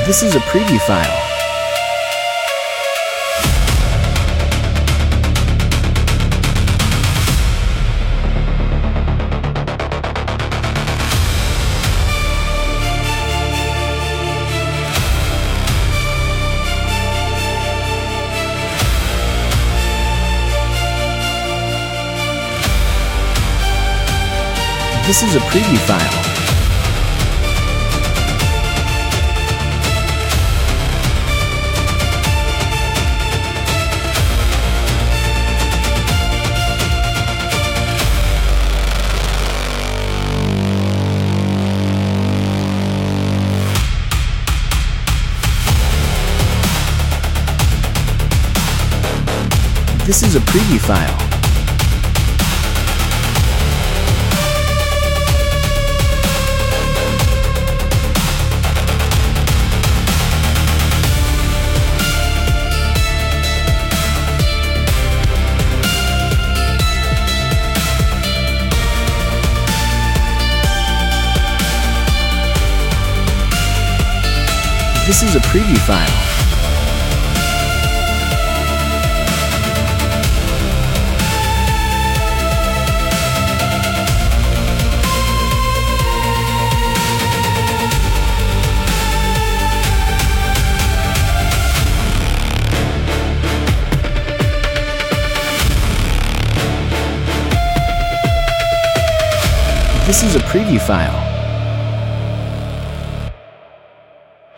This is a preview file. This is a preview file. This is a preview file. This is a preview file. This is a preview file.